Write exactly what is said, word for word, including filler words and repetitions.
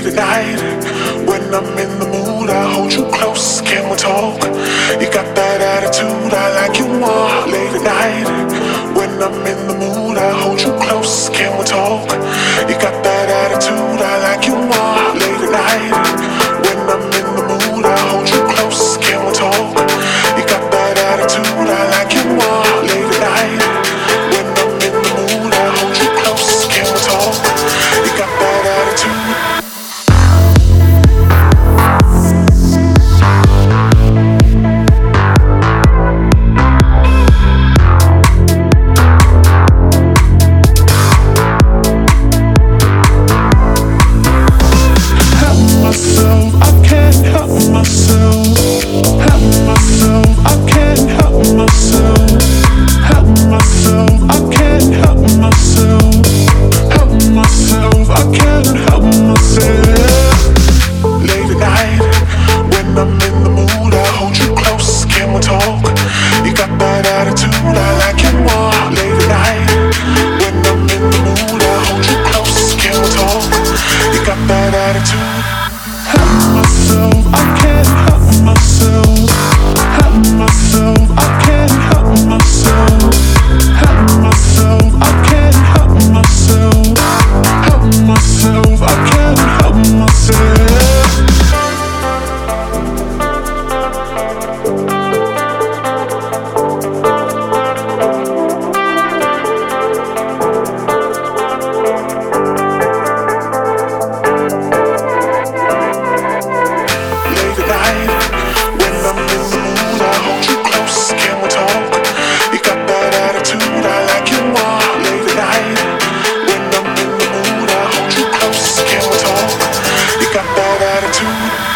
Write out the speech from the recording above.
Late at night, when I'm in the mood, I hold you close, can we talk? You got that attitude, I like you more. Late at night, when I'm in the mood, I hold you close, can we talk? You got that attitude, I like you more. Late at night, when I'm in the mood, I hold you close, can we talk? You got that attitude, I like you more. Late at night, when I'm in the mood, I hold you close, can we talk? You got that attitude. Got that attitude.